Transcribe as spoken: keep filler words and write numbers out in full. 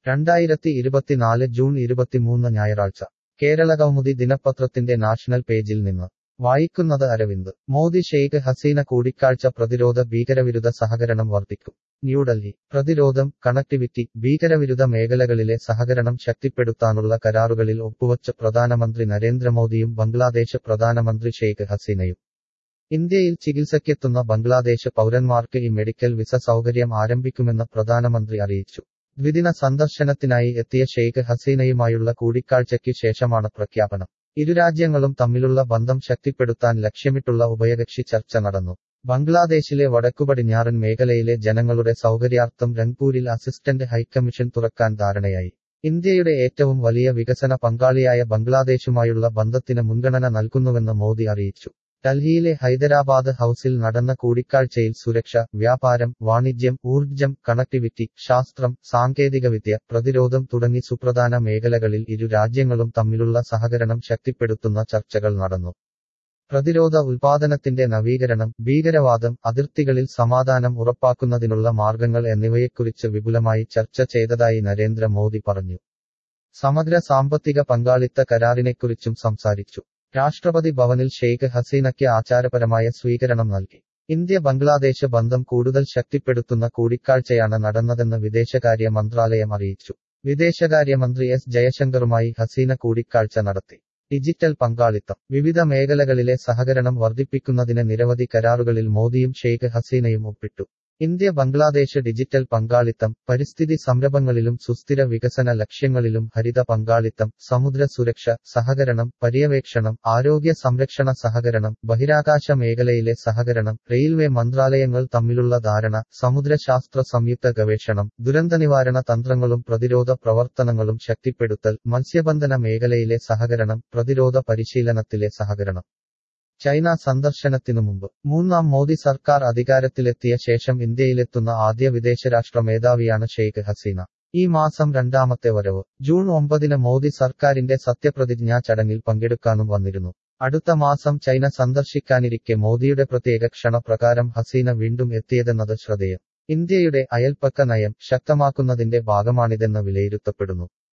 രണ്ടായിരത്തി ഇരുപത്തിനാല് ജൂൺ ഇരുപത്തിമൂന്ന് ഞായറാഴ്ച കേരളകൗമുദി ദിനപത്രത്തിന്റെ നാഷണൽ പേജിൽ നിന്ന് വായിക്കുന്നത് അരവിന്ദ്. മോദി ഷെയ്ഖ് ഹസീന കൂടിക്കാഴ്ച പ്രതിരോധ ഭീകരവിരുദ്ധ സഹകരണം വർദ്ധിക്കും. ന്യൂഡൽഹി. പ്രതിരോധം, കണക്ടിവിറ്റി, ഭീകരവിരുദ്ധ മേഖലകളിലെ സഹകരണം ശക്തിപ്പെടുത്താനുള്ള കരാറുകളിൽ ഒപ്പുവച്ച് പ്രധാനമന്ത്രി നരേന്ദ്രമോദിയും ബംഗ്ലാദേശ് പ്രധാനമന്ത്രി ഷെയ്ഖ് ഹസീനയും. ഇന്ത്യയിൽ ചികിത്സയ്ക്കെത്തുന്ന ബംഗ്ലാദേശ് പൗരന്മാർക്ക് ഈ മെഡിക്കൽ വിസ സൗകര്യം ആരംഭിക്കുമെന്ന് പ്രധാനമന്ത്രി അറിയിച്ചു. ദ്വിദിന സന്ദർശനത്തിനായി എത്തിയ ഷെയ്ഖ് ഹസീനയുമായുള്ള കൂടിക്കാഴ്ചയ്ക്ക് ശേഷമാണ് പ്രഖ്യാപനം. ഇരുരാജ്യങ്ങളും തമ്മിലുള്ള ബന്ധം ശക്തിപ്പെടുത്താൻ ലക്ഷ്യമിട്ടുള്ള ഉഭയകക്ഷി ചർച്ച നടന്നു. ബംഗ്ലാദേശിലെ വടക്കുപടിഞ്ഞാറൻ മേഖലയിലെ ജനങ്ങളുടെ സൗകര്യാർത്ഥം രംഗ്പൂരിൽ അസിസ്റ്റന്റ് ഹൈക്കമ്മീഷൻ തുറക്കാൻ ധാരണയായി. ഇന്ത്യയുടെ ഏറ്റവും വലിയ വികസന പങ്കാളിയായ ബംഗ്ലാദേശുമായുള്ള ബന്ധത്തിന് മുൻഗണന നൽകുന്നുവെന്ന് മോദി അറിയിച്ചു. ഡൽഹിയിലെ ഹൈദരാബാദ് ഹൌസിൽ നടന്ന കൂടിക്കാഴ്ചയിൽ സുരക്ഷ, വ്യാപാരം, വാണിജ്യം, ഊർജ്ജം, കണക്ടിവിറ്റി, ശാസ്ത്രം, സാങ്കേതികവിദ്യ, പ്രതിരോധം തുടങ്ങി സുപ്രധാന മേഖലകളിൽ ഇരു രാജ്യങ്ങളും തമ്മിലുള്ള സഹകരണം ശക്തിപ്പെടുത്തുന്ന ചർച്ചകൾ നടന്നു. പ്രതിരോധ ഉൽപാദനത്തിന്റെ നവീകരണം, ഭീകരവാദം, അതിർത്തികളിൽ സമാധാനം ഉറപ്പാക്കുന്നതിനുള്ള മാർഗങ്ങൾ എന്നിവയെക്കുറിച്ച് വിപുലമായി ചർച്ച ചെയ്തതായി നരേന്ദ്ര മോദി പറഞ്ഞു. സമഗ്ര സാമ്പത്തിക പങ്കാളിത്ത കരാറിനെക്കുറിച്ചും സംസാരിച്ചു. രാഷ്ട്രപതി ഭവനിൽ ഷെയ്ഖ് ഹസീനയ്ക്ക് ആചാരപരമായ സ്വീകരണം നൽകി. ഇന്ത്യ ബംഗ്ലാദേശ് ബന്ധം കൂടുതൽ ശക്തിപ്പെടുത്തുന്ന കൂടിക്കാഴ്ചയാണ് നടന്നതെന്ന് വിദേശകാര്യ മന്ത്രാലയം അറിയിച്ചു. വിദേശകാര്യമന്ത്രി എസ് ജയശങ്കറുമായി ഹസീന കൂടിക്കാഴ്ച നടത്തി. ഡിജിറ്റൽ പങ്കാളിത്തം. വിവിധ മേഖലകളിലെ സഹകരണം വർദ്ധിപ്പിക്കുന്നതിന് നിരവധി കരാറുകളിൽ മോദിയും ഷെയ്ഖ് ഹസീനയും ഒപ്പിട്ടു. ഇന്ത്യ ബംഗ്ലാദേശ് ഡിജിറ്റൽ പങ്കാളിത്തം, പരിസ്ഥിതി സംരംഭങ്ങളിലും സുസ്ഥിര വികസന ലക്ഷ്യങ്ങളിലും ഹരിത പങ്കാളിത്തം, സമുദ്ര സുരക്ഷ സഹകരണം, പര്യവേക്ഷണം, ആരോഗ്യ സംരക്ഷണ സഹകരണം, ബഹിരാകാശ മേഖലയിലെ സഹകരണം, റെയിൽവേ മന്ത്രാലയങ്ങൾ തമ്മിലുള്ള ധാരണ, സമുദ്രശാസ്ത്ര സംയുക്ത ഗവേഷണം, ദുരന്തനിവാരണ തന്ത്രങ്ങളും പ്രതിരോധ പ്രവർത്തനങ്ങളും ശക്തിപ്പെടുത്തൽ, മത്സ്യബന്ധന മേഖലയിലെ സഹകരണം, പ്രതിരോധ പരിശീലനത്തിലെ സഹകരണം. ചൈന സന്ദർശനത്തിനു മുമ്പ്. മൂന്നാം മോദി സർക്കാർ അധികാരത്തിലെത്തിയ ശേഷം ഇന്ത്യയിലെത്തുന്ന ആദ്യ വിദേശരാഷ്ട്ര മേധാവിയാണ് ഷെയ്ഖ് ഹസീന. ഈ മാസം രണ്ടാമത്തെ വരവ്. ജൂൺ ഒമ്പതിന് മോദി സർക്കാരിന്റെ സത്യപ്രതിജ്ഞാ ചടങ്ങിൽ പങ്കെടുക്കാനും വന്നിരുന്നു. അടുത്ത മാസം ചൈന സന്ദർശിക്കാനിരിക്കെ മോദിയുടെ പ്രത്യേക ക്ഷണപ്രകാരം ഹസീന വീണ്ടും എത്തിയതെന്നത് ശ്രദ്ധേയം. ഇന്ത്യയുടെ അയൽപ്പക്ക നയം ശക്തമാക്കുന്നതിന്റെ ഭാഗമാണിതെന്ന് വിലയിരുത്തപ്പെടുന്നു.